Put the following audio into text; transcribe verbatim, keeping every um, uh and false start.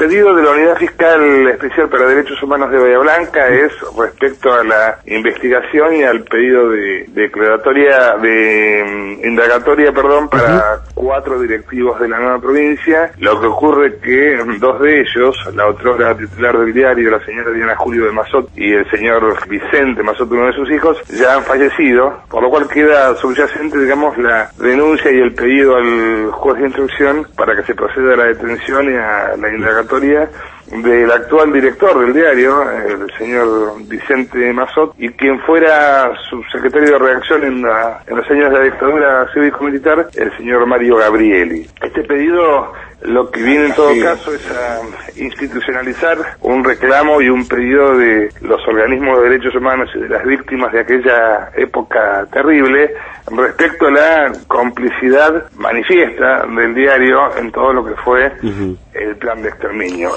pedido de la Unidad Fiscal Especial para Derechos Humanos de Bahía Blanca es respecto a la investigación y al pedido de declaratoria, de um, indagatoria, perdón, para uh-huh. cuatro directivos de la nueva provincia. Lo que ocurre que dos de ellos, la otrora titular del diario, la señora Diana Julio de Mazot, y el señor Vicente Mazot, uno de sus hijos, ya han fallecido, por lo cual queda subyacente, digamos, la denuncia y el pedido al juez de instrucción para que se proceda a la detención y a la indagatoria del actual director del diario, el señor Vicente Mazot, y quien fuera subsecretario de redacción en, la, en los años de la dictadura cívico-militar, el señor Mario Gabrieli. Este pedido lo que viene en todo caso es a institucionalizar un reclamo y un pedido de los organismos de derechos humanos y de las víctimas de aquella época terrible respecto a la complicidad manifiesta del diario en todo lo que fue uh-huh. el plan de exterminio.